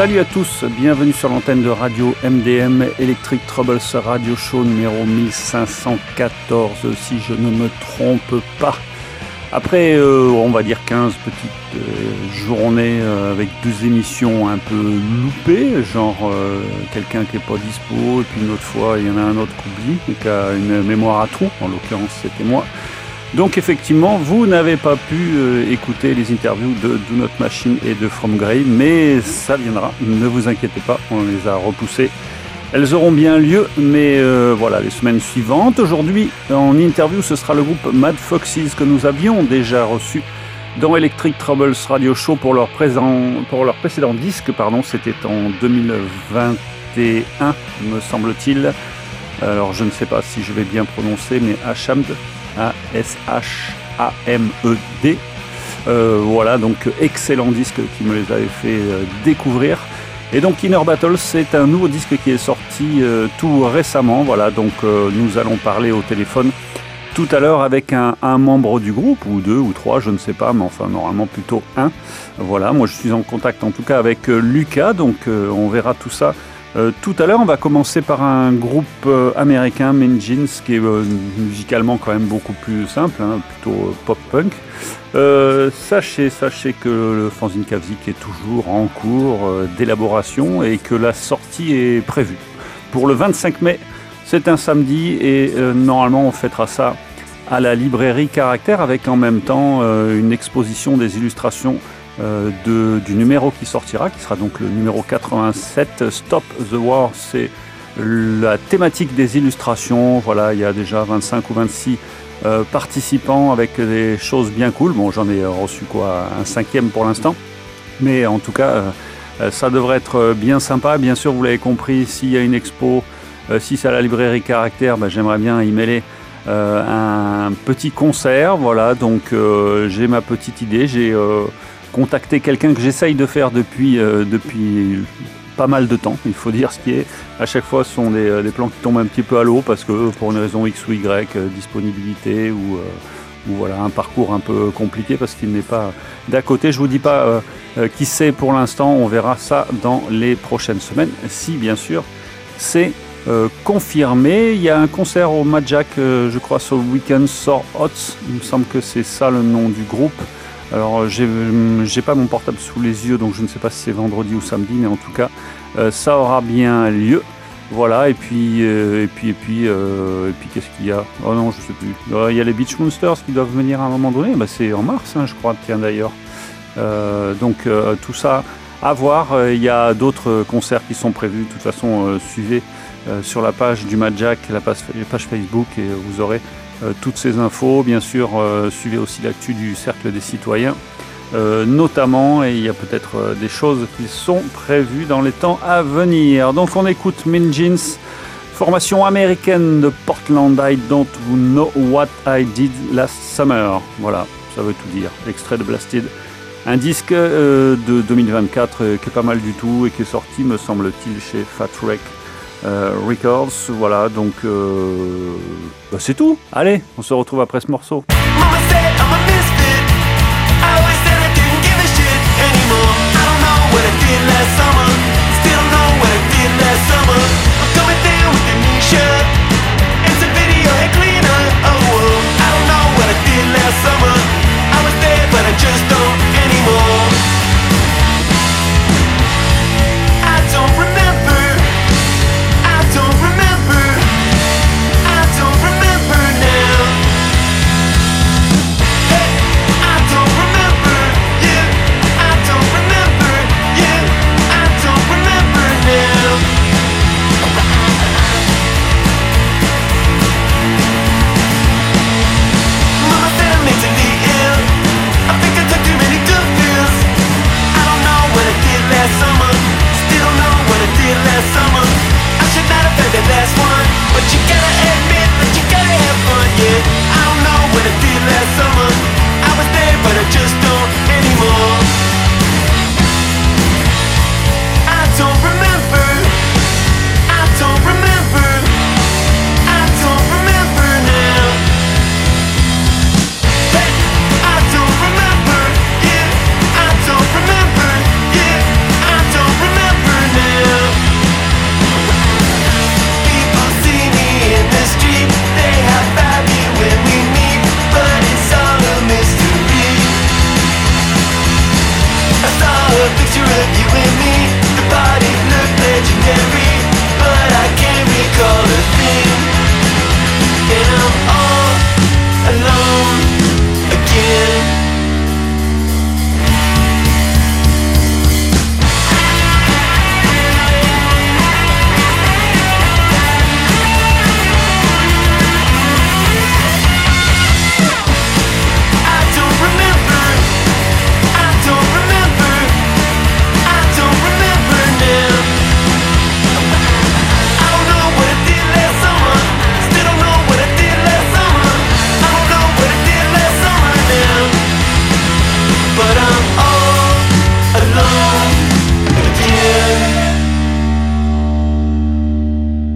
Salut à tous, bienvenue sur l'antenne de Radio MDM, Electric Troubles Radio Show numéro 1514, si je ne me trompe pas. Après, on va dire 15 petites journées avec 2 émissions un peu loupées, genre quelqu'un qui n'est pas dispo, et puis une autre fois, il y en a un autre qui oublie, et qui a une mémoire à trous, en l'occurrence c'était moi. Donc effectivement, vous n'avez pas pu écouter les interviews de Do Not Machine et de From Grave, mais ça viendra, ne vous inquiétez pas, on les a repoussées. Elles auront bien lieu, mais voilà, les semaines suivantes. Aujourd'hui, en interview, ce sera le groupe Mad Foxes que nous avions déjà reçu dans Electric Troubles Radio Show pour leur précédent disque, c'était en 2021, me semble-t-il. Alors je ne sais pas si je vais bien prononcer, mais Ashamed. A-S-H-A-M-E-D. Voilà, donc excellent disque qui me les avait fait découvrir. Et donc Inner Battle, c'est un nouveau disque qui est sorti tout récemment. Voilà, donc nous allons parler au téléphone tout à l'heure avec un membre du groupe, ou 2 ou 3, je ne sais pas, mais enfin normalement plutôt 1. Voilà, moi je suis en contact en tout cas avec Lucas, donc on verra tout ça. Tout à l'heure, on va commencer par un groupe américain, Mean Jeans, qui est musicalement quand même beaucoup plus simple, plutôt pop-punk. Sachez que le fanzine Kavzik est toujours en cours d'élaboration et que la sortie est prévue pour le 25 mai. C'est un samedi et normalement on fêtera ça à la librairie Caractère avec en même temps une exposition des illustrations du numéro qui sortira, qui sera donc le numéro 87, Stop the War. C'est la thématique des illustrations. Voilà, il y a déjà 25 ou 26 participants avec des choses bien cool. Bon, j'en ai reçu un 5e pour l'instant, mais en tout cas ça devrait être bien sympa. Bien sûr, vous l'avez compris, s'il y a une expo, si c'est à la librairie Caractère, j'aimerais bien y mêler un petit concert. Voilà, donc j'ai ma petite idée, j'ai contacter quelqu'un que j'essaye de faire depuis pas mal de temps, il faut dire ce qui est. À chaque fois, ce sont des plans qui tombent un petit peu à l'eau parce que pour une raison X ou Y, disponibilité ou voilà, un parcours un peu compliqué parce qu'il n'est pas d'à côté. Je vous dis pas qui c'est pour l'instant, on verra ça dans les prochaines semaines, si bien sûr c'est confirmé. Il y a un concert au Mad Jack, je crois, sur le Weekend Sore Hots, il me semble que c'est ça le nom du groupe. Alors j'ai pas mon portable sous les yeux, donc je ne sais pas si c'est vendredi ou samedi, mais en tout cas ça aura bien lieu. Voilà, et puis qu'est-ce qu'il y a? Oh non, je sais plus. Il y a les Beach Monsters qui doivent venir à un moment donné. C'est en mars, je crois, tiens d'ailleurs. Donc tout ça à voir. Il y a d'autres concerts qui sont prévus. De toute façon, suivez sur la page du Mad Jack, la page Facebook, et vous aurez toutes ces infos. Bien sûr, suivez aussi l'actu du Cercle des Citoyens, notamment, et il y a peut-être des choses qui sont prévues dans les temps à venir. Donc on écoute Mean Jeans, formation américaine de Portland. I don't know what I did last summer. Voilà, ça veut tout dire. Extrait de Blasted, un disque de 2024 qui est pas mal du tout et qui est sorti, me semble-t-il, chez Fat Wreck Records. Voilà, donc c'est tout. Allez, on se retrouve après ce morceau.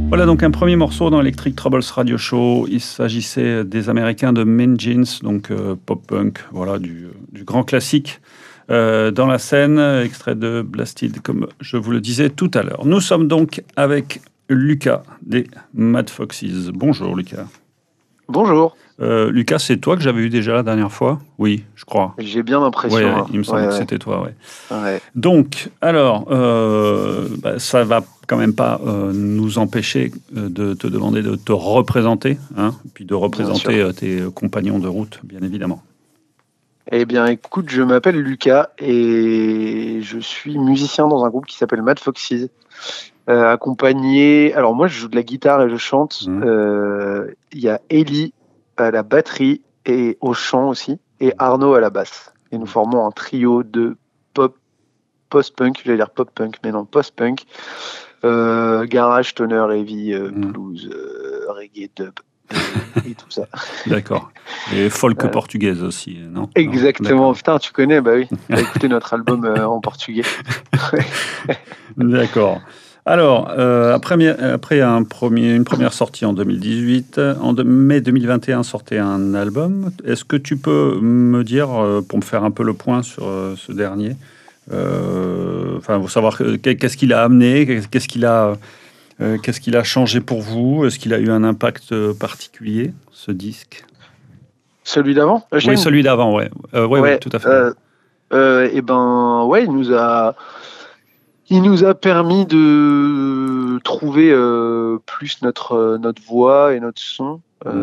Voilà donc un premier morceau dans Electric Troubles Radio Show. Il s'agissait des Américains de Mean Jeans, donc pop-punk, voilà, du grand classique dans la scène, extrait de Blasted, comme je vous le disais tout à l'heure. Nous sommes donc avec Lucas des Mad Foxes. Bonjour Lucas. Bonjour. Lucas, c'est toi que j'avais eu déjà la dernière fois? Oui, je crois. J'ai bien l'impression. Ouais, il me semble que c'était toi, ouais. Ouais. Donc, alors, ça va quand même pas nous empêcher de te demander de te représenter, hein, puis de représenter tes compagnons de route, bien évidemment. Eh bien, écoute, je m'appelle Lucas et je suis musicien dans un groupe qui s'appelle Mad Foxes. Accompagné... Alors, moi, je joue de la guitare et je chante. Il y a Ellie à la batterie et au chant aussi, et Arnaud à la basse. Et nous formons un trio de post-punk, j'allais dire pop-punk, mais non, post-punk, garage, stoner, heavy, blues, reggae, dub, et tout ça. D'accord. Et folk portugaise aussi, non? Exactement. Putain, tu connais, bah oui. T'as écouté notre album en portugais. D'accord. Alors, après une première sortie en 2018, en mai 2021 sortait un album. Est-ce que tu peux me dire, pour me faire un peu le point sur ce dernier, pour savoir qu'est-ce qu'il a amené, qu'est-ce qu'il a changé pour vous? Est-ce qu'il a eu un impact particulier, ce disque? Celui d'avant? Oui, celui d'avant, ouais. Ouais, tout à fait. Eh ben, ouais, il nous a permis de trouver plus notre voix et notre son,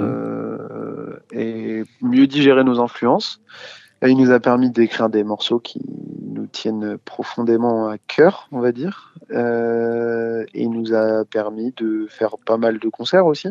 et mieux digérer nos influences. Et il nous a permis d'écrire des morceaux qui nous tiennent profondément à cœur, on va dire. Et il nous a permis de faire pas mal de concerts aussi.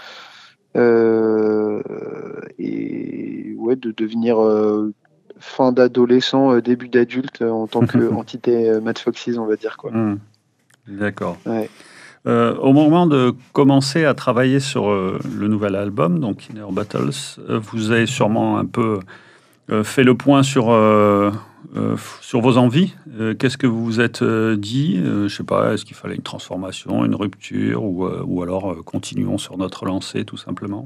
Et ouais, de devenir fin d'adolescent, début d'adulte en tant qu'entité Mad Foxes, on va dire, quoi. D'accord. Ouais. Au moment de commencer à travailler sur le nouvel album, donc Inner Battles, vous avez sûrement un peu fait le point sur vos envies. Qu'est-ce que vous vous êtes dit? Je sais pas, est-ce qu'il fallait une transformation, une rupture, ou alors continuons sur notre lancée, tout simplement?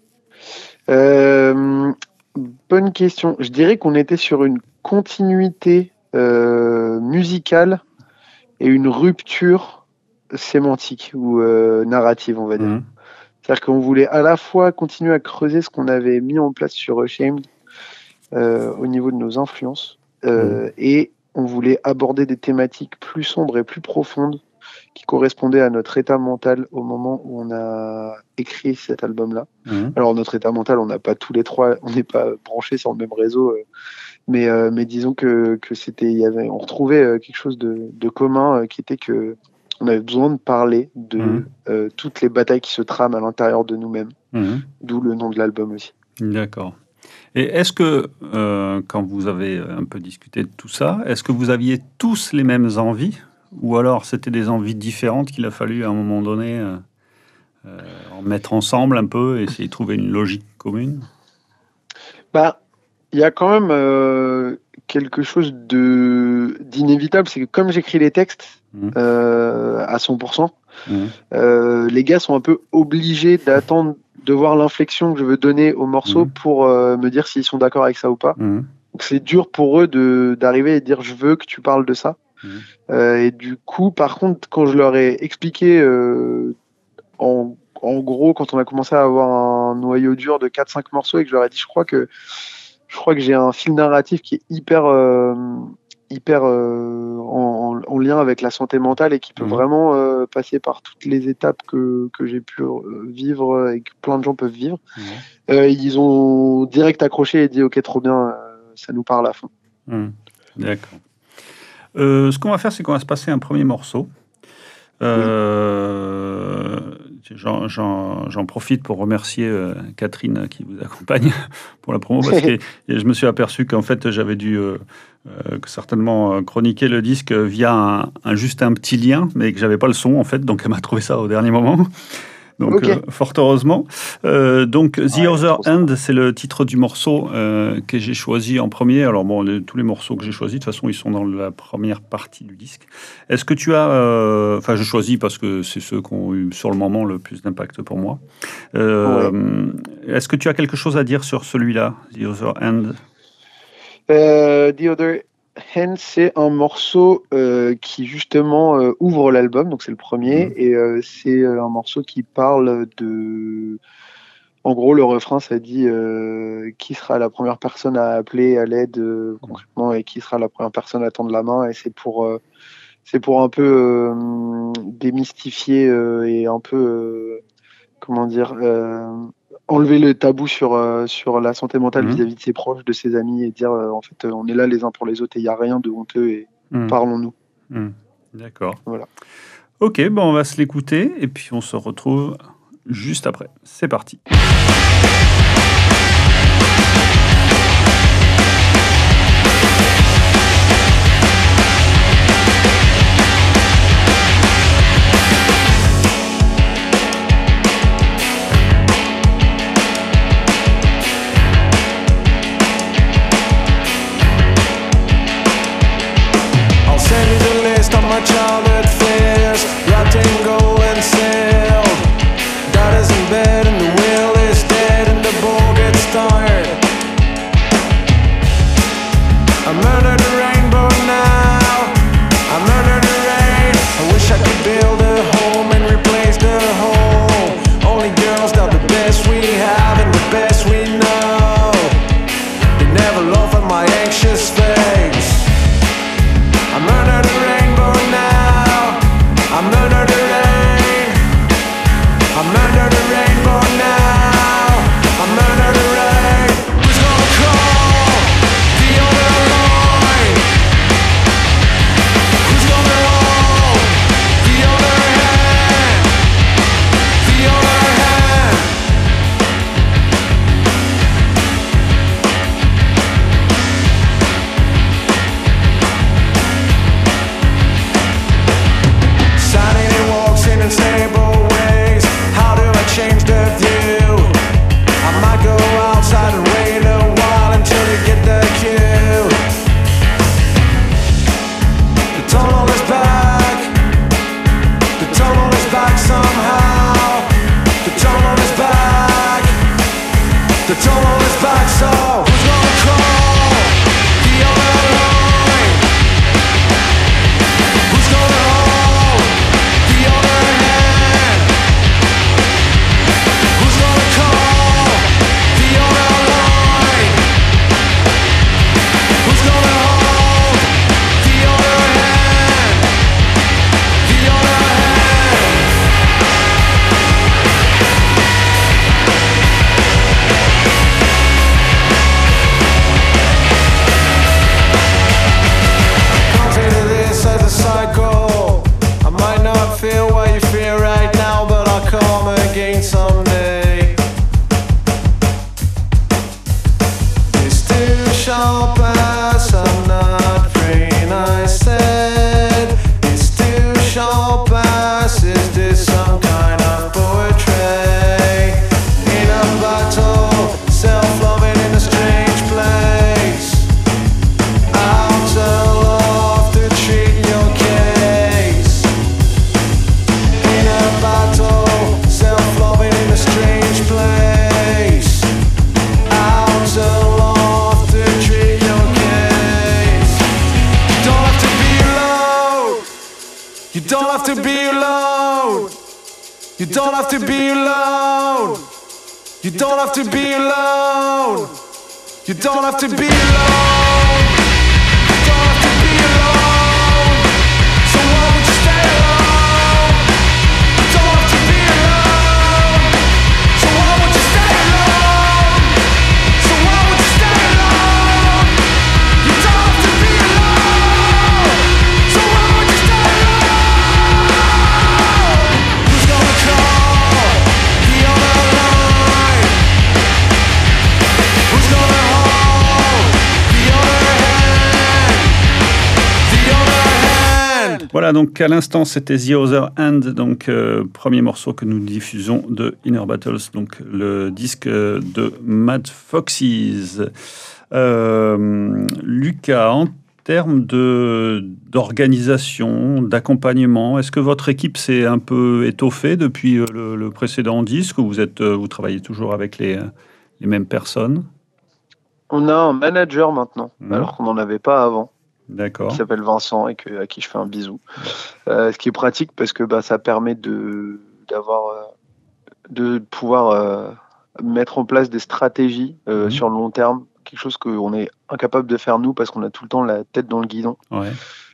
Bonne question. Je dirais qu'on était sur une continuité musicale et une rupture sémantique ou narrative, on va dire. C'est-à-dire qu'on voulait à la fois continuer à creuser ce qu'on avait mis en place sur Ashamed au niveau de nos influences, et on voulait aborder des thématiques plus sombres et plus profondes qui correspondaient à notre état mental au moment où on a écrit cet album-là. Alors, notre état mental, on n'a pas tous les trois, on n'est pas branchés sur le même réseau, mais disons que on retrouvait quelque chose de commun, qui était que on avait besoin de parler de toutes les batailles qui se trament à l'intérieur de nous-mêmes, d'où le nom de l'album aussi. D'accord. Et est-ce que, quand vous avez un peu discuté de tout ça, est-ce que vous aviez tous les mêmes envies, ou alors c'était des envies différentes qu'il a fallu à un moment donné en mettre ensemble un peu et essayer de trouver une logique commune? Bah, il y a quand même quelque chose d'inévitable, c'est que comme j'écris les textes à 100%, les gars sont un peu obligés d'attendre de voir l'inflexion que je veux donner au morceau pour me dire s'ils sont d'accord avec ça ou pas. Donc c'est dur pour eux d'arriver et de dire je veux que tu parles de ça. Et du coup, par contre, quand je leur ai expliqué en gros, quand on a commencé à avoir un noyau dur de 4-5 morceaux et que je leur ai dit je crois que j'ai un fil narratif qui est hyper en lien avec la santé mentale et qui peut vraiment passer par toutes les étapes que j'ai pu vivre et que plein de gens peuvent vivre. Ils ont direct accroché et dit ok, trop bien, ça nous parle à fond. D'accord. Ce qu'on va faire, c'est qu'on va se passer un premier morceau. J'en profite pour remercier Catherine qui vous accompagne pour la promo, parce que je me suis aperçu qu'en fait j'avais dû certainement chroniquer le disque via juste un petit lien, mais que j'avais pas le son en fait, donc elle m'a trouvé ça au dernier moment. Donc, Ok. fort heureusement. Donc, The Ouais, Other trop sympa. End, c'est le titre du morceau que j'ai choisi en premier. Alors, bon, tous les morceaux que j'ai choisis, de toute façon, ils sont dans la première partie du disque. Est-ce que tu as... Enfin, je choisis parce que c'est ceux qui ont eu, sur le moment, le plus d'impact pour moi. Ouais. Est-ce que tu as quelque chose à dire sur celui-là, The Other End? The Other Hand, c'est un morceau qui justement ouvre l'album, donc c'est le premier, et c'est un morceau qui parle de... En gros, le refrain, ça dit qui sera la première personne à appeler à l'aide concrètement, et qui sera la première personne à tendre la main, et c'est pour un peu démystifier et un peu, comment dire, enlever le tabou sur la santé mentale vis-à-vis de ses proches, de ses amis, et dire en fait on est là les uns pour les autres et il n'y a rien de honteux et parlons-nous. D'accord. Voilà. Ok, bon, on va se l'écouter et puis on se retrouve juste après. C'est parti. I'll send you the list of my childhood fears, wrapped in gold and silk. Dad is in bed and the will is dead and the ball gets tired. I'm under the rainbow now, I'm under the rain. I wish I could build a home and replace the hole. Only girls got the best we have and the best we know. They never laugh at my anxious face. I'm under the rainbow now, I'm under the rain. I'm under the rainbow now, I'm under the rain. Who's gonna call the other line? Who's gonna hold the other hand? The other hand. Sanity walks in unstable ways. How do I change the view? I might go outside and wait a while until you get the cue. The tunnel is back. The tunnel is back somehow. The tunnel is back. The tunnel is back, so who's gonna call the other line? Who's gonna hold the other hand? Who's gonna call the other line? Who's gonna hold the other hand? The other hand. Consider this as a cycle. I might not feel what you feel right now, but I'll come again someday. It's too sharp as I'm not praying, I said. It's too sharp as, is this some kind of poetry? In a battle, self-loving in a strange place. Out of love to treat your case. In a battle, self-loving in a strange place. Out of love to treat your case. You don't have to be alone. You don't have to be alone. You don't have to be alone. You don't have to be alone. You don't have to be alone. You don't have to be alone. So why would you stay alone? You don't have to be alone. So why would you stay alone? So why would you stay alone? You don't have to be alone. So why would you stay alone? Who's gonna call the other line? Who's gonna hold the Voilà, donc à l'instant, c'était The Other Hand, donc premier morceau que nous diffusons de Inner Battles, donc le disque de Mad Foxes. Lucas, en termes d'organisation, d'accompagnement, est-ce que votre équipe s'est un peu étoffée depuis le précédent disque ou vous travaillez toujours avec les mêmes personnes? On a un manager maintenant, alors qu'on n'en avait pas avant, D'accord. qui s'appelle Vincent et à qui je fais un bisou. Ce qui est pratique parce que ça permet de pouvoir mettre en place des stratégies sur le long terme, quelque chose qu'on est incapable de faire nous parce qu'on a tout le temps la tête dans le guidon. Ouais.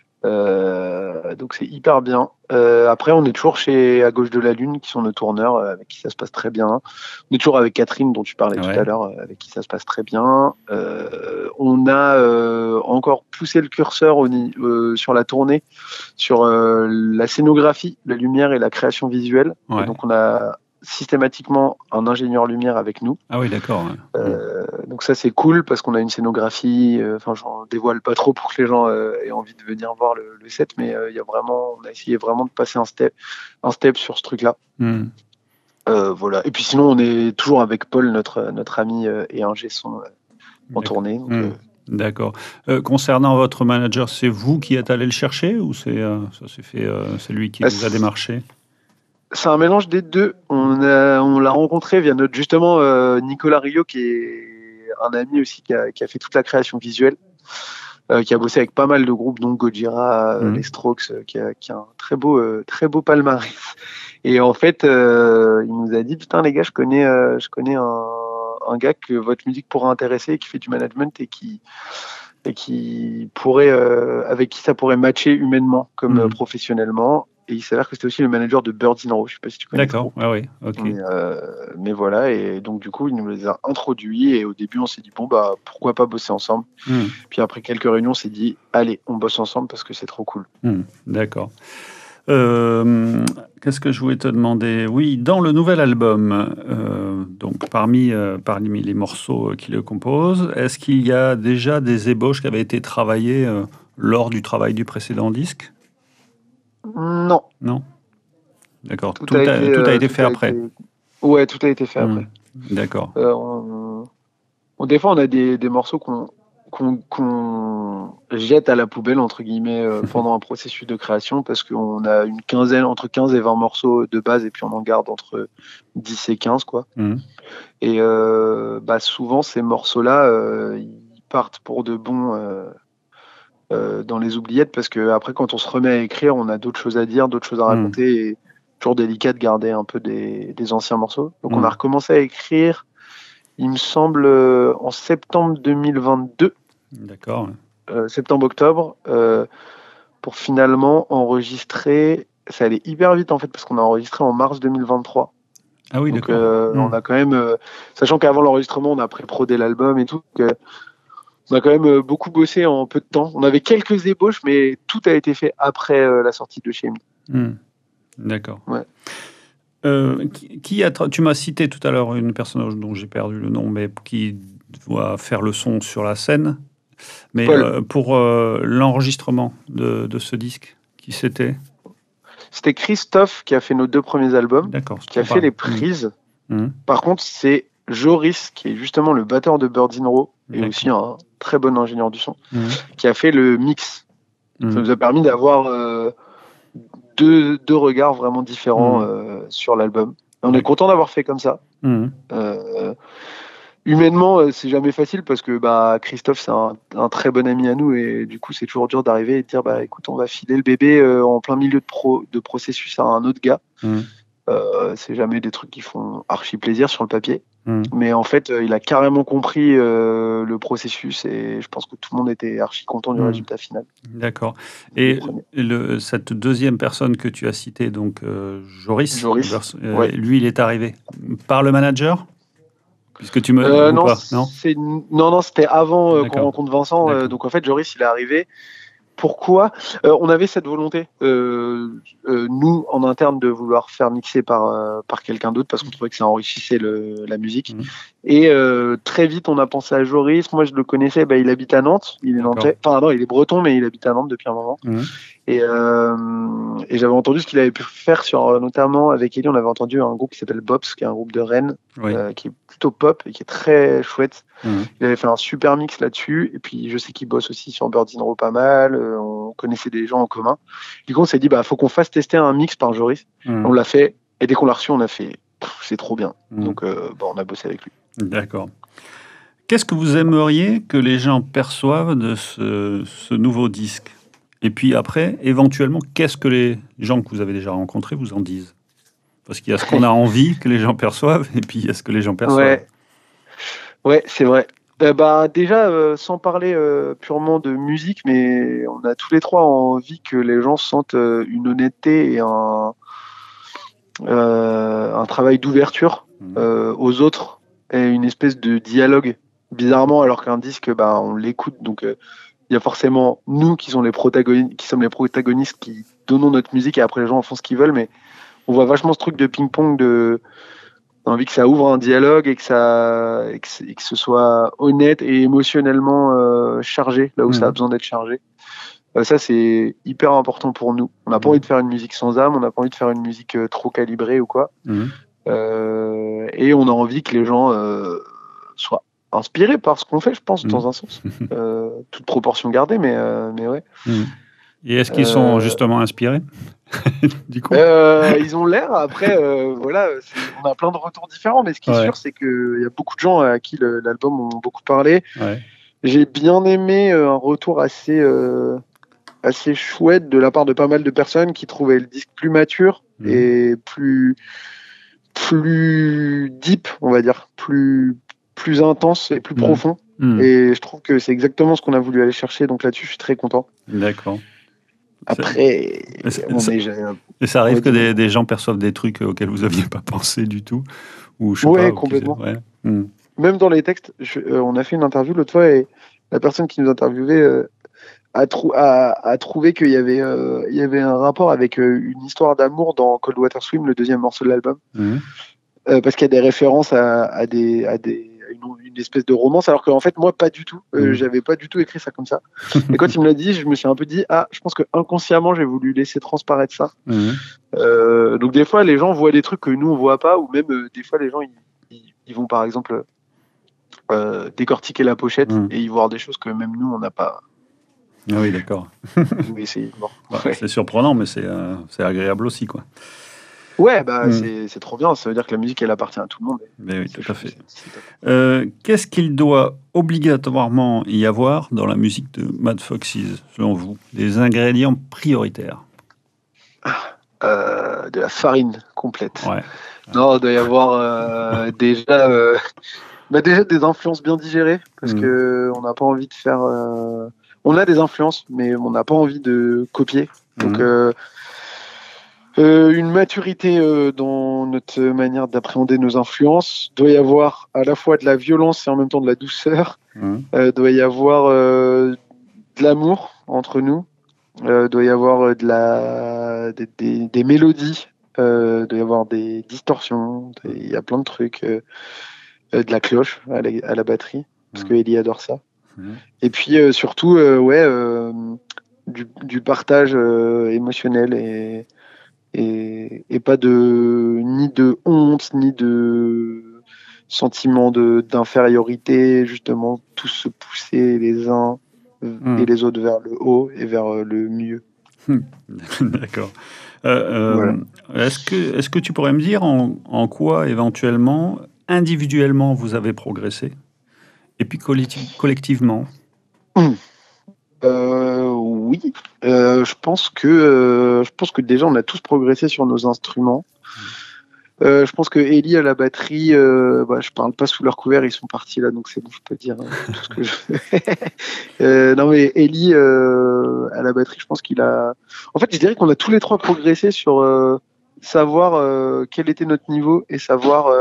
Donc c'est hyper bien. Après, on est toujours chez À Gauche de la Lune, qui sont nos tourneurs, avec qui ça se passe très bien. On est toujours avec Catherine, dont tu parlais tout à l'heure, avec qui ça se passe très bien. On a encore poussé le curseur sur la tournée, sur la scénographie, la lumière et la création visuelle. Ouais. Et donc on a systématiquement un ingénieur lumière avec nous. Ah oui, d'accord. Donc ça c'est cool parce qu'on a une scénographie. Enfin, j'en dévoile pas trop pour que les gens aient envie de venir voir le set, mais on a essayé vraiment de passer un step sur ce truc-là. Voilà. Et puis sinon, on est toujours avec Paul, notre ami et ingé son en tournée. Donc, D'accord. Concernant votre manager, c'est vous qui êtes allé le chercher ou c'est lui qui vous a démarché? C'est un mélange des deux. On l'a rencontré via justement Nicolas Rio, qui est un ami aussi qui a fait toute la création visuelle, qui a bossé avec pas mal de groupes, donc Gojira, les Strokes, qui a un très beau palmarès. Et en fait, il nous a dit putain les gars, je connais un gars que votre musique pourrait intéresser, qui fait du management et qui pourrait avec qui ça pourrait matcher humainement comme professionnellement. Et il s'avère que c'était aussi le manager de Birds in Row. Je ne sais pas si tu connais. D'accord, oui, ok. Mais voilà, et donc du coup, il nous les a introduits. Et au début, on s'est dit, pourquoi pas bosser ensemble. Puis après quelques réunions, on s'est dit, allez, on bosse ensemble parce que c'est trop cool. D'accord. Qu'est-ce que je voulais te demander? Oui, dans le nouvel album, donc parmi les morceaux qui le composent, est-ce qu'il y a déjà des ébauches qui avaient été travaillées lors du travail du précédent disque? Non. D'accord. Tout a été fait après. Ouais, tout a été fait après. D'accord. Des fois, on a des morceaux qu'on jette à la poubelle, entre guillemets, pendant un processus de création, parce qu'on a entre 15 et 20 morceaux de base, et puis on en garde entre 10 et 15, quoi. Et souvent, ces morceaux-là, ils partent pour de bons... dans les oubliettes, parce que après quand on se remet à écrire, on a d'autres choses à dire, d'autres choses à raconter, et toujours délicat de garder un peu des anciens morceaux. Donc on a recommencé à écrire, il me semble, en septembre 2022. D'accord. Septembre-octobre, pour finalement enregistrer. Ça allait hyper vite en fait, parce qu'on a enregistré en mars 2023. Ah oui, donc, d'accord. On a quand même, sachant qu'avant l'enregistrement, on a pré-prodé l'album et tout. On a quand même beaucoup bossé en peu de temps. On avait quelques ébauches, mais tout a été fait après la sortie de chez nous. D'accord. Ouais. Tu m'as cité tout à l'heure une personne dont j'ai perdu le nom, mais qui doit faire le son sur la scène. Mais pour l'enregistrement de ce disque, qui c'était? C'était Christophe qui a fait nos 2 premiers albums, qui a fait les prises. Par contre, c'est Joris, qui est justement le batteur de Birds in Row, et aussi un très bon ingénieur du son, qui a fait le mix. Ça nous a permis d'avoir deux regards vraiment différents sur l'album. On est content d'avoir fait comme ça. Humainement, c'est jamais facile parce que Christophe, c'est un très bon ami à nous, et du coup, c'est toujours dur d'arriver et de dire écoute, on va filer le bébé en plein milieu de processus à un autre gars. C'est jamais des trucs qui font archi plaisir sur le papier. Mais en fait, il a carrément compris le processus, et je pense que tout le monde était archi content du résultat final. D'accord. Et cette deuxième personne que tu as citée, donc Joris, lui, il est arrivé par le manager? Puisque tu me non, c'était avant qu'on rencontre Vincent. Donc en fait, Joris, il est arrivé. Pourquoi on avait cette volonté, nous, en interne, de vouloir faire mixer par quelqu'un d'autre, parce qu'on trouvait que ça enrichissait la musique. Et très vite, on a pensé à Joris. Moi, je le connaissais. Il habite à Nantes. Il est nantais. Enfin, non, il est breton, mais il habite à Nantes depuis un moment. Et j'avais entendu ce qu'il avait pu faire notamment avec Ellie, on avait entendu un groupe qui s'appelle Bobs, qui est un groupe de Rennes, Oui. qui est plutôt pop et qui est très chouette. Mhm. Il avait fait un super mix là-dessus. Et puis, je sais qu'il bosse aussi sur Birds in Row pas mal. On connaissait des gens en commun. Du coup, on s'est dit, faut qu'on fasse tester un mix par Joris. Mhm. On l'a fait. Et dès qu'on l'a reçu, on a fait, c'est trop bien. Mhm. Donc, on a bossé avec lui. D'accord. Qu'est-ce que vous aimeriez que les gens perçoivent de ce nouveau disque? Et puis après, éventuellement, qu'est-ce que les gens que vous avez déjà rencontrés vous en disent? Parce qu'il y a ce qu'on a envie que les gens perçoivent, et puis il y a ce que les gens perçoivent. Ouais, c'est vrai. Déjà, sans parler purement de musique, mais on a tous les trois envie que les gens sentent une honnêteté et un travail d'ouverture aux autres et une espèce de dialogue. Bizarrement, alors qu'un disque, on l'écoute, donc il y a forcément nous qui sommes les protagonistes qui donnons notre musique et après les gens en font ce qu'ils veulent, mais on voit vachement ce truc de ping-pong on a envie que ça ouvre un dialogue et que ce soit honnête et émotionnellement chargé là où ça a besoin d'être chargé. Ça, c'est hyper important pour nous. On n'a pas envie de faire une musique sans âme, on n'a pas envie de faire une musique trop calibrée ou quoi. Et on a envie que les gens soient inspirés par ce qu'on fait, je pense, dans un sens. Toute proportion gardée, mais ouais. Et est-ce qu'ils sont justement inspirés du coup ils ont l'air. Après, voilà, on a plein de retours différents, mais ce qui est sûr, c'est qu'il y a beaucoup de gens à qui l'album ont beaucoup parlé. Ouais. J'ai bien aimé un retour assez chouette de la part de pas mal de personnes qui trouvaient le disque plus mature et plus deep, on va dire, plus intense et plus profond. Et je trouve que c'est exactement ce qu'on a voulu aller chercher. Donc là-dessus, je suis très content. D'accord. Après, et ça arrive que des gens perçoivent des trucs auxquels vous n'aviez pas pensé du tout, ou je sais pas, complètement. Même dans les textes, on a fait une interview l'autre fois et la personne qui nous interviewait a trouvé qu'il y avait un rapport avec une histoire d'amour dans Cold Water Swim, le deuxième morceau de l'album, parce qu'il y a des références à une espèce de romance, alors qu'en fait moi pas du tout, j'avais pas du tout écrit ça comme ça. Et quand il me l'a dit, je me suis un peu dit je pense que inconsciemment j'ai voulu laisser transparaître ça. Donc des fois les gens voient des trucs que nous on voit pas, ou même des fois les gens ils vont par exemple décortiquer la pochette et y voir des choses que même nous on n'a pas. Ah oui, d'accord. Oui, c'est c'est surprenant, mais c'est agréable aussi, quoi. Ouais, c'est trop bien. Ça veut dire que la musique, elle appartient à tout le monde. Mais oui, tout à fait. Qu'est-ce qu'il doit obligatoirement y avoir dans la musique de Mad Foxes, selon vous? Les ingrédients prioritaires? De la farine complète. Ouais. Non, il doit y avoir déjà des influences bien digérées, parce que on n'a pas envie de faire... On a des influences, mais on n'a pas envie de copier. Donc... une maturité dans notre manière d'appréhender nos influences. Doit y avoir à la fois de la violence et en même temps de la douceur. Doit y avoir de l'amour entre nous. Doit y avoir des mélodies. Doit y avoir des distorsions. Il y a plein de trucs. De la cloche à la batterie, parce que Ellie adore ça. Et puis surtout, du partage émotionnel et pas ni de honte, ni de sentiment d'infériorité, justement, tous se pousser les uns et les autres vers le haut et vers le mieux. D'accord. Voilà. Est-ce que tu pourrais me dire en quoi, éventuellement, individuellement, vous avez progressé, et puis collectivement? Oui, je pense que déjà on a tous progressé sur nos instruments. Je pense que Ellie à la batterie, je parle pas sous leur couvert, ils sont partis là, donc c'est bon, je peux dire tout ce que je veux. Non mais Ellie à la batterie, je pense qu'il a. En fait, je dirais qu'on a tous les trois progressé sur savoir quel était notre niveau et savoir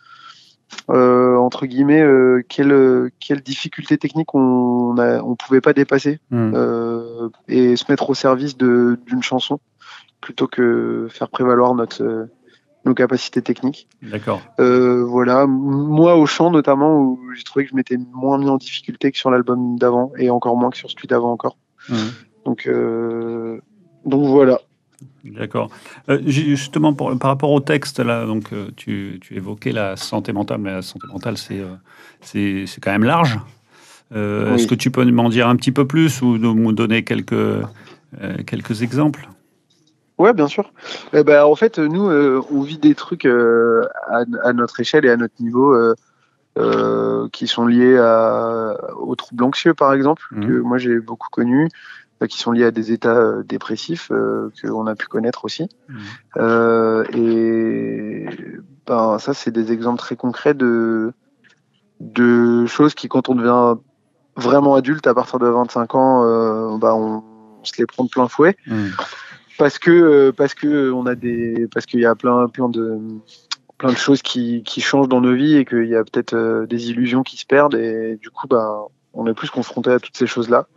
entre guillemets quelle difficulté technique on pouvait pas dépasser et se mettre au service d'une chanson plutôt que faire prévaloir nos capacités techniques. D'accord. Voilà, moi au chant notamment, où j'ai trouvé que je m'étais moins mis en difficulté que sur l'album d'avant et encore moins que sur celui d'avant encore. Donc Donc voilà. D'accord. Justement, par rapport au texte, là, donc, tu évoquais la santé mentale, mais la santé mentale, c'est quand même large. Est-ce que tu peux m'en dire un petit peu plus ou nous donner quelques exemples? Ouais, bien sûr. En fait, nous, on vit des trucs à notre échelle et à notre niveau qui sont liés aux troubles anxieux, par exemple, que moi j'ai beaucoup connus, qui sont liés à des états dépressifs qu'on a pu connaître aussi. Et ça, c'est des exemples très concrets de choses qui, quand on devient vraiment adulte, à partir de 25 ans, on se les prend de plein fouet. Parce que parce qu'il y a plein de choses qui changent dans nos vies et qu'il y a peut-être des illusions qui se perdent et du coup on est plus confronté à toutes ces choses-là.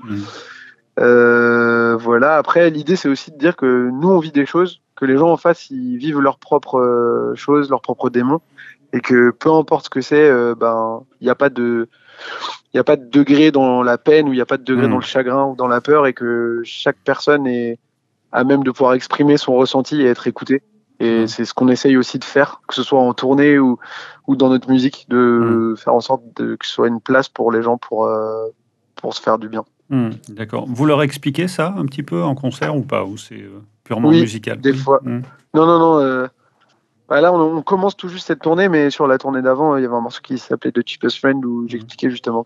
Voilà. Après, l'idée c'est aussi de dire que nous on vit des choses, que les gens en face ils vivent leurs propres choses, leurs propres démons, et que peu importe ce que c'est, il n'y a pas de degré dans la peine ou il n'y a pas de degré dans le chagrin ou dans la peur, et que chaque personne est à même de pouvoir exprimer son ressenti et être écouté. Et c'est ce qu'on essaye aussi de faire, que ce soit en tournée ou dans notre musique, de faire en sorte que ce soit une place pour les gens pour se faire du bien. D'accord. Vous leur expliquez ça un petit peu en concert ou pas? Ou c'est purement oui, musical? Des fois. Non. Là, on commence tout juste cette tournée, mais sur la tournée d'avant, il y avait un morceau qui s'appelait The Cheapest Friend où j'expliquais justement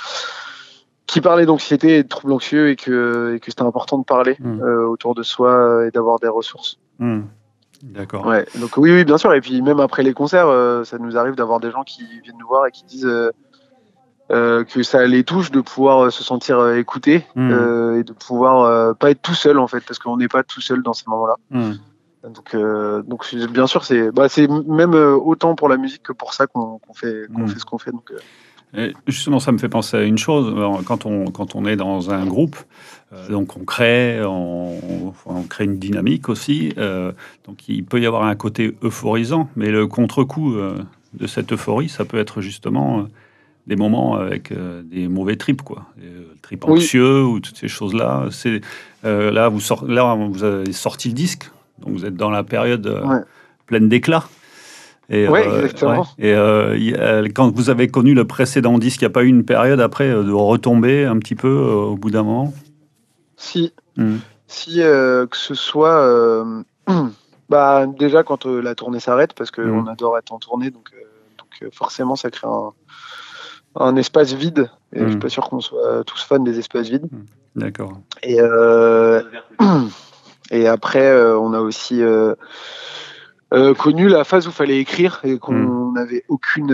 qui parlait d'anxiété et de troubles anxieux et que c'était important de parler autour de soi et d'avoir des ressources. D'accord. Ouais, donc oui, bien sûr. Et puis même après les concerts, ça nous arrive d'avoir des gens qui viennent nous voir et qui disent que ça les touche de pouvoir se sentir écoutés et de pouvoir pas être tout seul en fait, parce qu'on n'est pas tout seul dans ces moments-là. Donc bien sûr, c'est même autant pour la musique que pour ça qu'on fait ce qu'on fait. Donc, Et justement, ça me fait penser à une chose. Quand on est dans un groupe, donc on crée une dynamique aussi. Donc il peut y avoir un côté euphorisant, mais le contre-coup de cette euphorie, ça peut être justement des moments avec des mauvais trips, quoi. Des trips anxieux ou toutes ces choses-là. Là, vous avez sorti le disque, donc vous êtes dans la période pleine d'éclat. Exactement. Quand vous avez connu le précédent disque, il n'y a pas eu une période après de retomber un petit peu au bout d'un moment? Si, que ce soit déjà quand la tournée s'arrête, parce qu'on adore être en tournée, donc forcément ça crée un espace vide, et je suis pas sûr qu'on soit tous fans des espaces vides. D'accord. Et après on a aussi connu la phase où il fallait écrire et qu'on n'avait aucune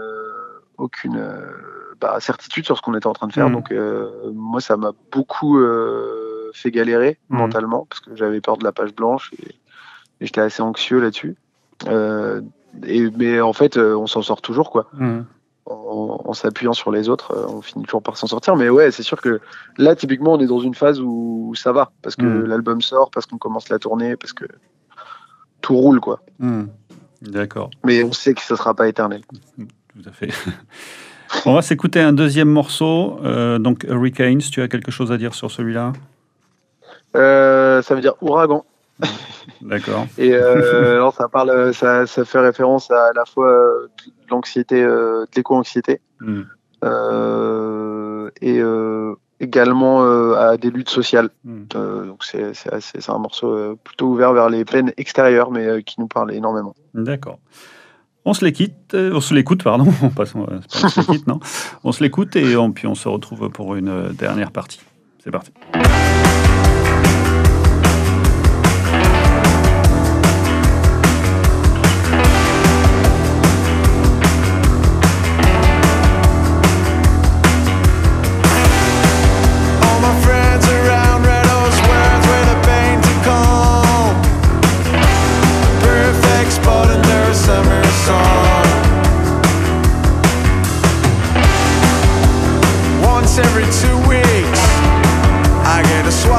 certitude sur ce qu'on était en train de faire. Donc moi, ça m'a beaucoup fait galérer mentalement, parce que j'avais peur de la page blanche et j'étais assez anxieux là-dessus. Mais en fait, on s'en sort toujours, quoi. En s'appuyant sur les autres, on finit toujours par s'en sortir. Mais ouais, c'est sûr que là, typiquement, on est dans une phase où ça va, parce que l'album sort, parce qu'on commence la tournée, parce que tout roule, quoi. D'accord. Mais on sait que ça sera pas éternel. Tout à fait. On va s'écouter un deuxième morceau. Donc Hurricanes, tu as quelque chose à dire sur celui-là? Ça veut dire ouragan. D'accord. Et alors ça fait référence à la fois de l'anxiété, de l'éco-anxiété, et également à des luttes sociales. Donc c'est un morceau plutôt ouvert vers les plaines extérieures, mais qui nous parle énormément. D'accord. On se l'écoute, pardon. On se l'écoute, non. On se l'écoute et puis on se retrouve pour une dernière partie. C'est parti. Every 2 weeks I get a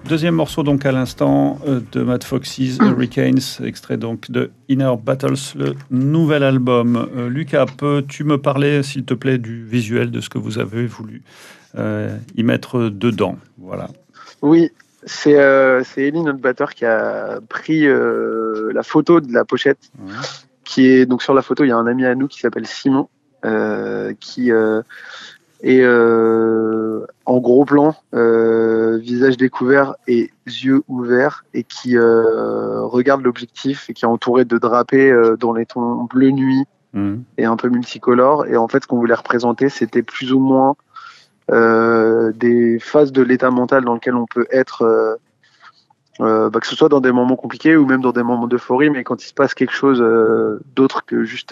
Deuxième morceau donc à l'instant de Mad Foxes, Hurricanes, extrait donc de Inner Battles, le nouvel album. Lucas, peux-tu me parler, s'il te plaît, du visuel de ce que vous avez voulu y mettre dedans? Voilà. Oui, c'est Ellie, notre batteur, qui a pris la photo de la pochette. Qui est donc sur la photo, il y a un ami à nous qui s'appelle Simon, qui est en gros plan, visage découvert et yeux ouverts, et qui regarde l'objectif et qui est entouré de drapés dans les tons bleu nuit et un peu multicolores. Et en fait, ce qu'on voulait représenter, c'était plus ou moins des phases de l'état mental dans lequel on peut être, que ce soit dans des moments compliqués ou même dans des moments d'euphorie, mais quand il se passe quelque chose d'autre que juste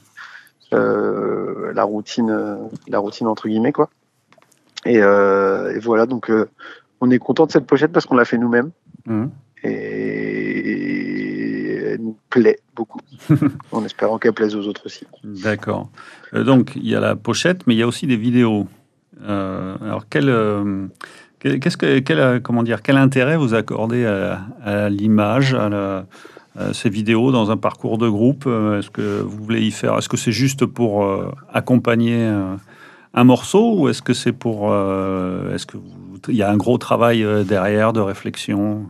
la routine entre guillemets, quoi. Et voilà, donc on est content de cette pochette parce qu'on l'a fait nous-mêmes et elle nous plaît beaucoup, en espérant qu'elle plaise aux autres aussi. D'accord. Donc il y a la pochette, mais il y a aussi des vidéos. Alors quel intérêt vous accordez à l'image, à ces vidéos dans un parcours de groupe? Est-ce que vous voulez y faire? Est-ce que c'est juste pour accompagner un morceau, ou est-ce que c'est pour il y a un gros travail derrière de réflexion?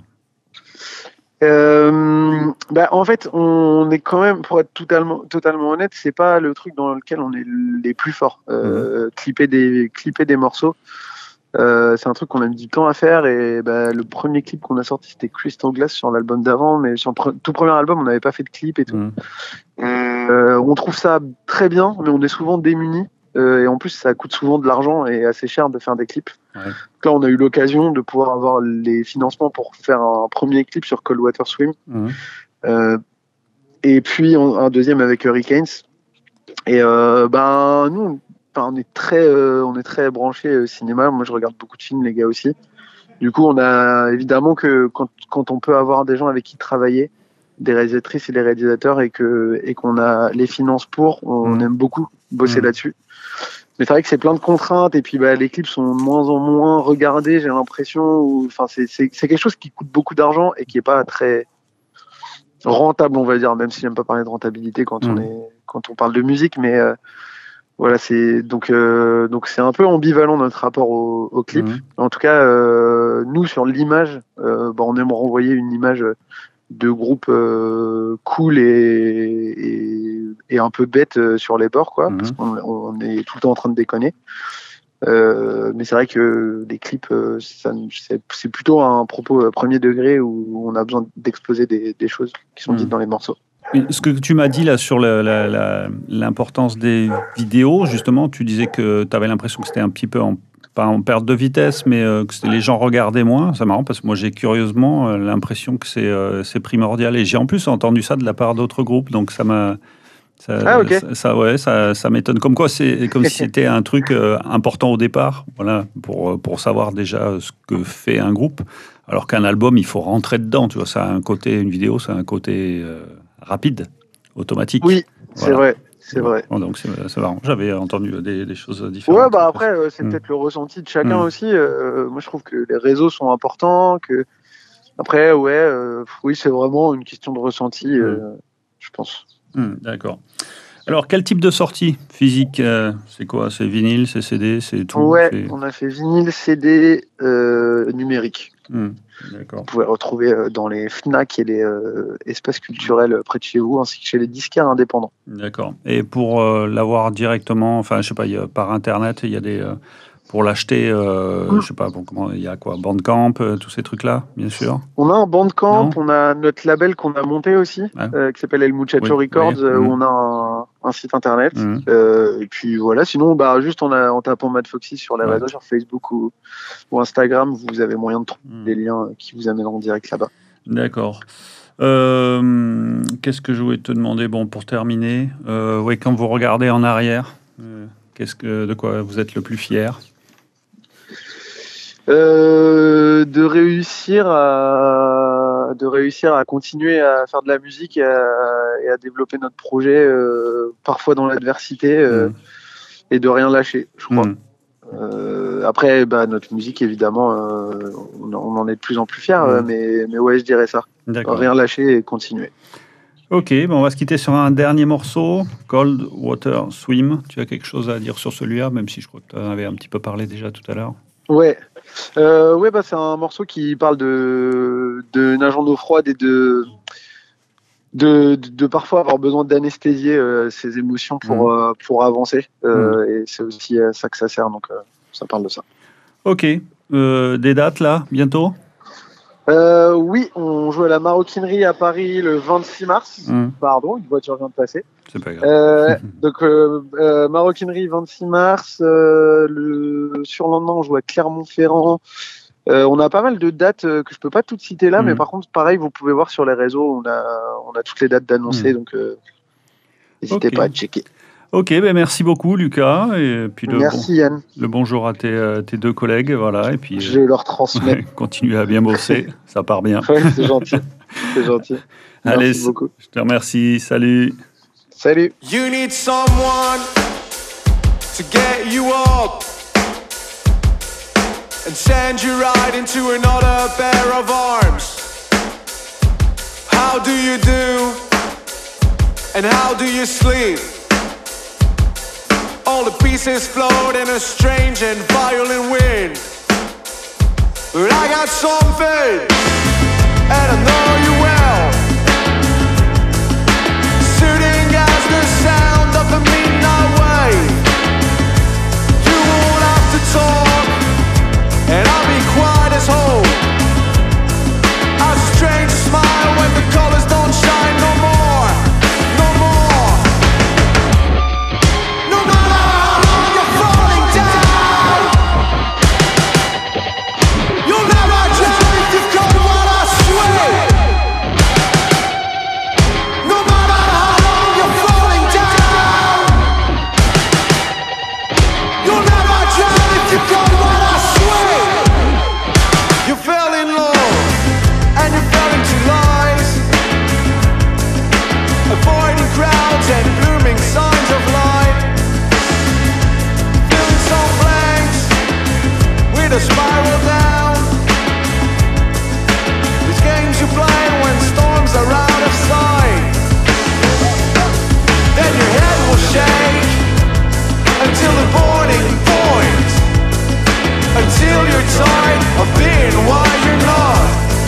En fait, on est quand même, pour être totalement honnête, c'est pas le truc dans lequel on est les plus forts. Clipper des morceaux, c'est un truc qu'on a mis du temps à faire. Et le premier clip qu'on a sorti, c'était Crystal Glass sur l'album d'avant, mais sur le tout premier album, on n'avait pas fait de clip et tout. On trouve ça très bien, mais on est souvent démunis. Et en plus, ça coûte souvent de l'argent et assez cher de faire des clips. Ouais. Donc là, on a eu l'occasion de pouvoir avoir les financements pour faire un premier clip sur Cold Water Swim. Et puis un deuxième avec Hurricanes. Et nous, on est très branchés cinéma. Moi, je regarde beaucoup de films, les gars aussi. Du coup, on a évidemment que quand on peut avoir des gens avec qui travailler, des réalisatrices et des réalisateurs, et qu'on a les finances pour, on aime beaucoup bosser là-dessus. Mais c'est vrai que c'est plein de contraintes, et puis les clips sont de moins en moins regardés, j'ai l'impression. Enfin, c'est quelque chose qui coûte beaucoup d'argent et qui est pas très rentable, on va dire, même si j'aime pas parler de rentabilité quand on parle de musique, mais voilà, c'est donc c'est un peu ambivalent notre rapport au clip. En tout cas, nous sur l'image, on aime renvoyer une image de groupe cool et un peu bête sur les bords, quoi, parce qu'on est tout le temps en train de déconner. Mais c'est vrai que les clips, c'est plutôt un propos premier degré où on a besoin d'exposer des choses qui sont dites dans les morceaux. Ce que tu m'as dit là sur l'importance des vidéos, justement, tu disais que tu avais l'impression que c'était un petit peu pas en perte de vitesse, mais que les gens regardaient moins. C'est marrant parce que moi j'ai curieusement l'impression que c'est primordial, et j'ai en plus entendu ça de la part d'autres groupes, donc ça m'a ça m'étonne. Comme quoi, c'est comme si c'était un truc important au départ, voilà, pour savoir déjà ce que fait un groupe, alors qu'un album il faut rentrer dedans, tu vois. Ça a un côté, une vidéo, ça a un côté rapide, automatique. Oui, voilà. C'est vrai. C'est vrai. Bon, donc c'est marrant. J'avais entendu des choses différentes. Ouais, après, c'est peut-être le ressenti de chacun aussi. Moi, je trouve que les réseaux sont importants. Après, oui, c'est vraiment une question de ressenti, je pense. D'accord. Alors, quel type de sortie physique? C'est quoi? C'est vinyle, c'est CD, c'est tout? Ouais, on a fait vinyle, CD, numérique. D'accord. Vous pouvez retrouver dans les FNAC et les espaces culturels près de chez vous, ainsi que chez les disquaires indépendants. D'accord. Et pour l'avoir directement, enfin, je sais pas, par Internet, il y a des... pour l'acheter, je sais pas, comment, il y a quoi? Bandcamp, tous ces trucs-là, bien sûr. On a un Bandcamp, on a notre label qu'on a monté aussi, qui s'appelle El Muchacho Records, où on a un site internet. Et puis voilà, sinon, juste en tapant Mad Foxes sur les réseaux, sur Facebook ou Instagram, vous avez moyen de trouver des liens qui vous amèneront direct là-bas. D'accord. Qu'est-ce que je voulais te demander? Bon, pour terminer, quand vous regardez en arrière, de quoi vous êtes le plus fier? De réussir à continuer à faire de la musique et à développer notre projet, parfois dans l'adversité, et de rien lâcher, je crois. après, notre musique, évidemment, on en est de plus en plus fiers, mais ouais, je dirais ça. D'accord. Rien lâcher et continuer. Ok, on va se quitter sur un dernier morceau, Cold Water Swim. Tu as quelque chose à dire sur celui-là, même si je crois que tu en avais un petit peu parlé déjà tout à l'heure. Ouais, c'est un morceau qui parle de nageant d'eau froide et de parfois avoir besoin d'anesthésier ses émotions pour avancer. Et c'est aussi à ça que ça sert, donc ça parle de ça. Ok, des dates là, bientôt? Oui, on joue à la Maroquinerie à Paris le 26 mars. Pardon, une voiture vient de passer. C'est pas grave. Donc, Maroquinerie 26 mars. Le surlendemain, on joue à Clermont-Ferrand. On a pas mal de dates que je peux pas toutes citer là, mais par contre, pareil, vous pouvez voir sur les réseaux, on a toutes les dates d'annoncées, donc n'hésitez pas à checker. Ok, merci beaucoup Lucas, et puis merci Yann. Le bonjour à tes deux collègues, voilà, et puis je leur transmets. Continuez à bien bosser, ça part bien. Ouais, c'est gentil, c'est gentil. Allez, merci beaucoup. Je te remercie, salut. Salut. You need someone to get you up and send you right into another pair of arms. How do you do? And how do you sleep? All the pieces float in a strange and violent wind. But I got something, and I know you well. Soothing as the sound of the midnight wave. You won't have to talk, and I'll be quiet as whole. As a strange smile when the colors don't shine no more, no more. No matter how long you're falling down, you'll never drown if you've got what I swear. No matter how long you're falling down, you'll never drown if you've got what I swear. You fell in love and you fell into lies, avoiding crowds and blooming signs of light, filling some blanks with a spiral down. These games you play when storms are out of sight. Then your head will shake until the boiling point, until you're tired of being why you're not.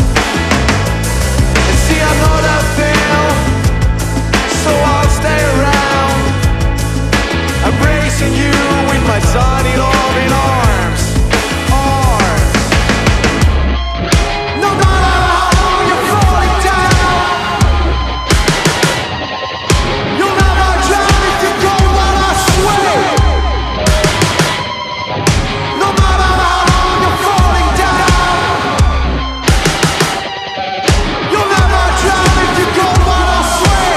And see, I know that feel, so I'll stay around, embracing you with my tiny loving arms, arms. No matter how long you're falling down, you'll never drown if you go what I swear. No matter how long you're falling down, you'll never drown if you go what I swear.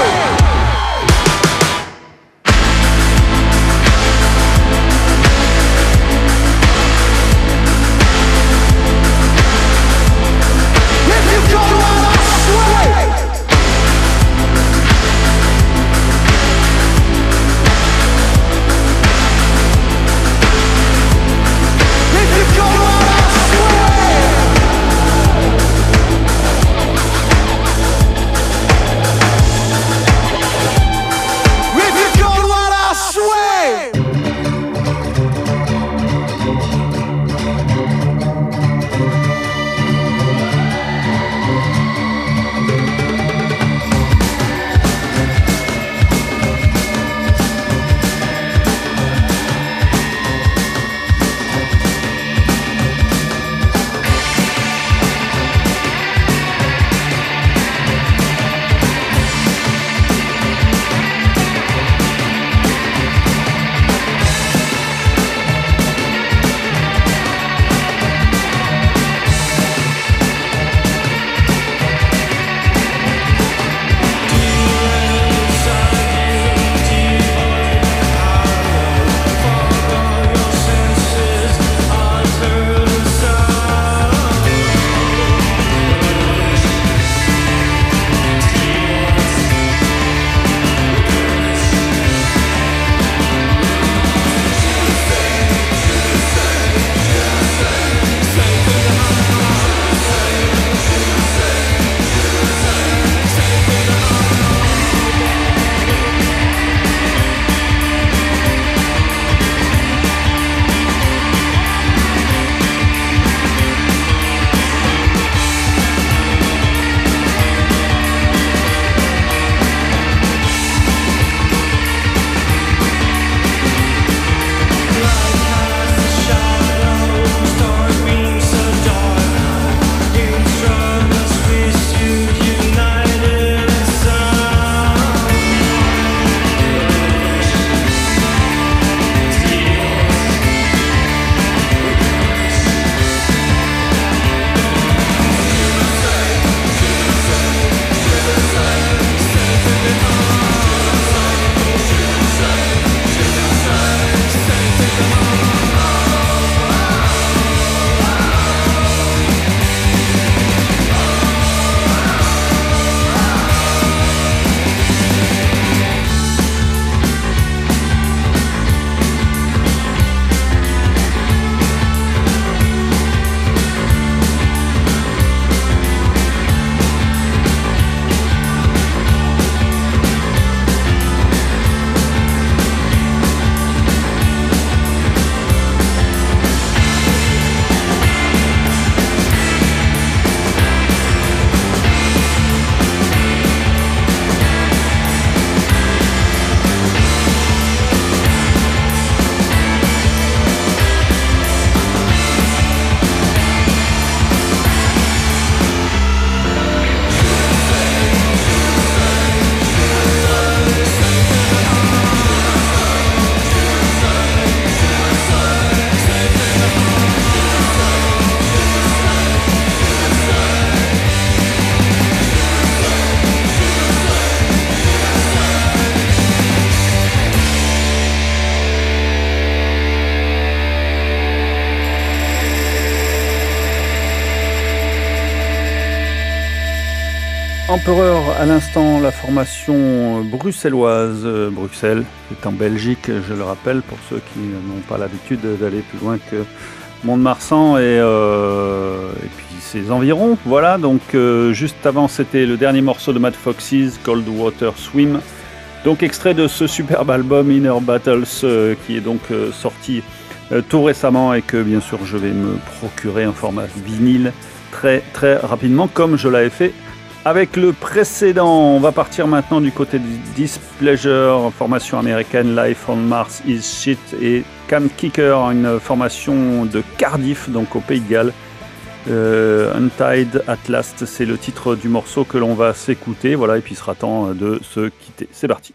Empereur à l'instant, la formation bruxelloise. Bruxelles est en Belgique, je le rappelle, pour ceux qui n'ont pas l'habitude d'aller plus loin que Mont-de-Marsan et puis ses environs. Voilà, donc juste avant, c'était le dernier morceau de Mad Foxes, Cold Water Swim. Donc extrait de ce superbe album Inner Battles qui est donc sorti tout récemment et que bien sûr je vais me procurer en format vinyle très très rapidement comme je l'avais fait avec le précédent. On va partir maintenant du côté du Displeasure, formation américaine. Life on Mars is Shit, et Can Kicker, une formation de Cardiff, donc au Pays de Galles. Untied at Last, c'est le titre du morceau que l'on va s'écouter. Voilà, et puis il sera temps de se quitter. C'est parti.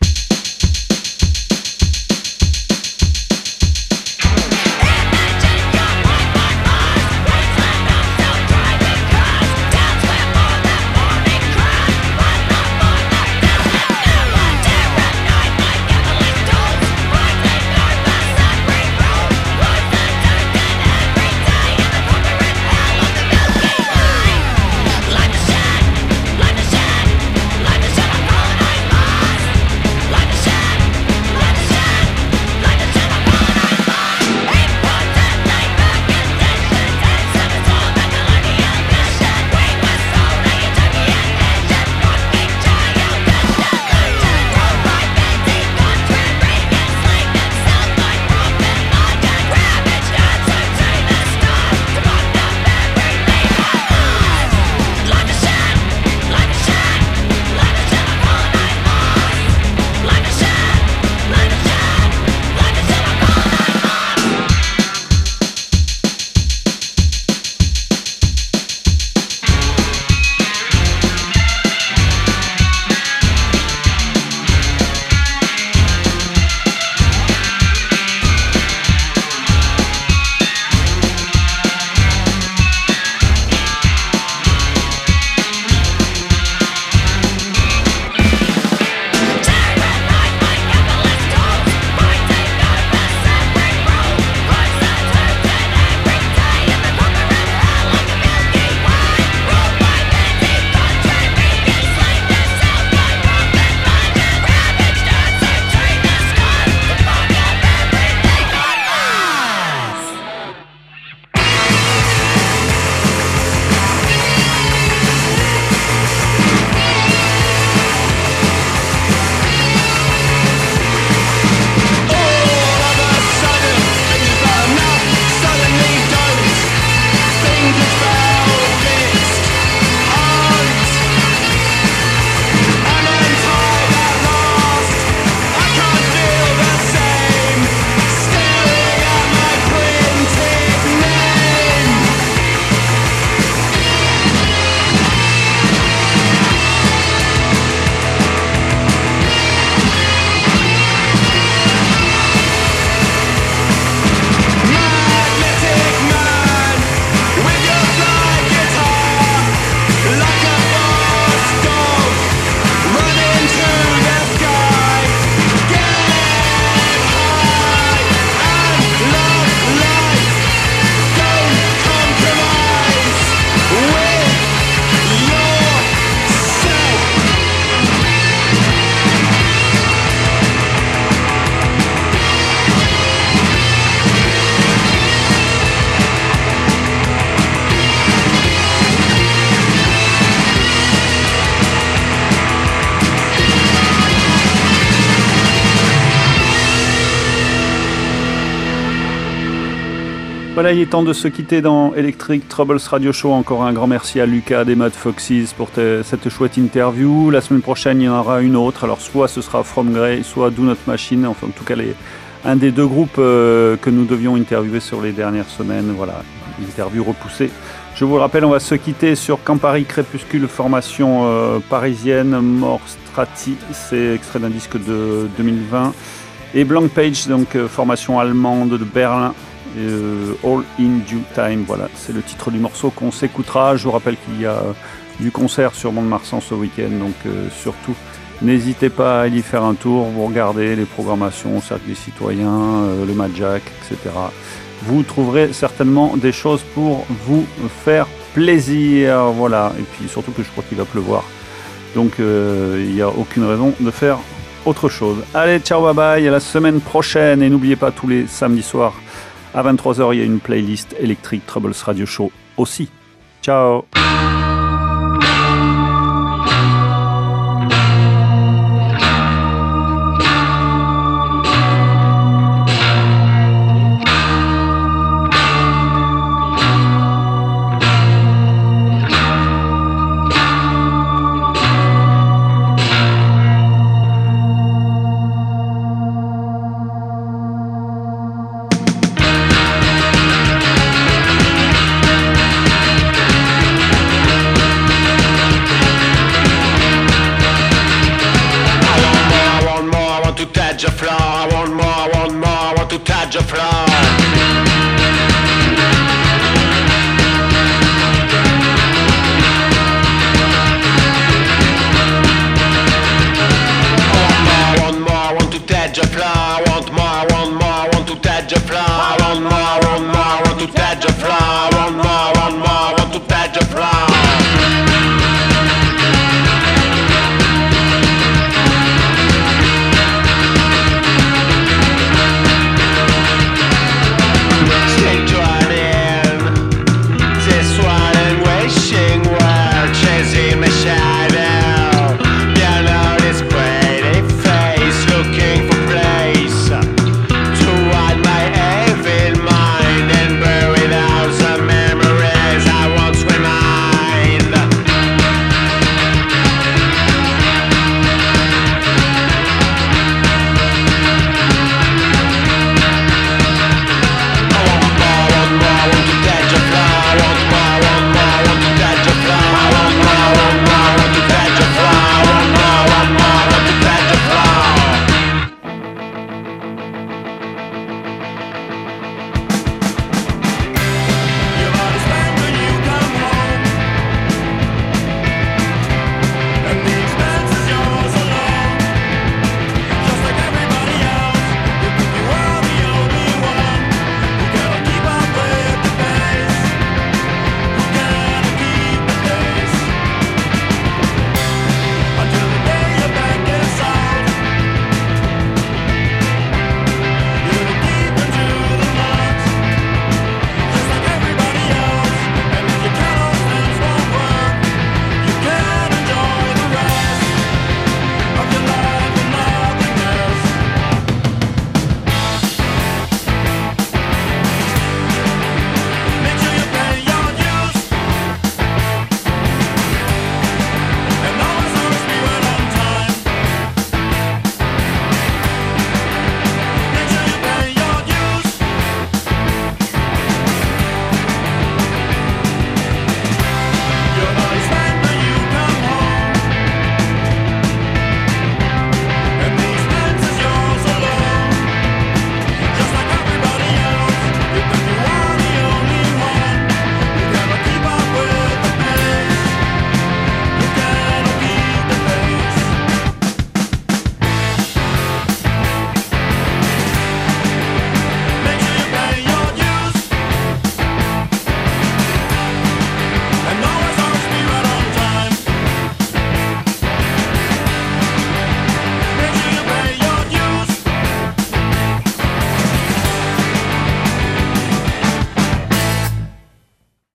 Voilà, il est temps de se quitter dans Electric Troubles Radio Show. Encore un grand merci à Lucas des Mad Foxes pour cette chouette interview. La semaine prochaine, il y en aura une autre. Alors, soit ce sera From Grey, soit Do Not Machine. Enfin, en tout cas, un des deux groupes que nous devions interviewer sur les dernières semaines. Voilà, interview repoussée. Je vous le rappelle, on va se quitter sur Campari Crépuscule, formation parisienne. Mort Strati, c'est extrait d'un disque de 2020. Et Blank Page, donc formation allemande de Berlin. All in Due Time, voilà, c'est le titre du morceau qu'on s'écoutera. Je vous rappelle qu'il y a du concert sur Mont-de-Marsan ce week-end, donc surtout n'hésitez pas à y faire un tour. Vous regardez les programmations, Cercle des Citoyens, le Mad Jack, etc. Vous trouverez certainement des choses pour vous faire plaisir, voilà. Et puis surtout que je crois qu'il va pleuvoir Donc il n'y a aucune raison de faire autre chose. Allez, ciao, bye bye, à la semaine prochaine. Et n'oubliez pas, tous les samedis soirs à 23h, il y a une playlist Electric Troubles Radio Show aussi. Ciao. Fly.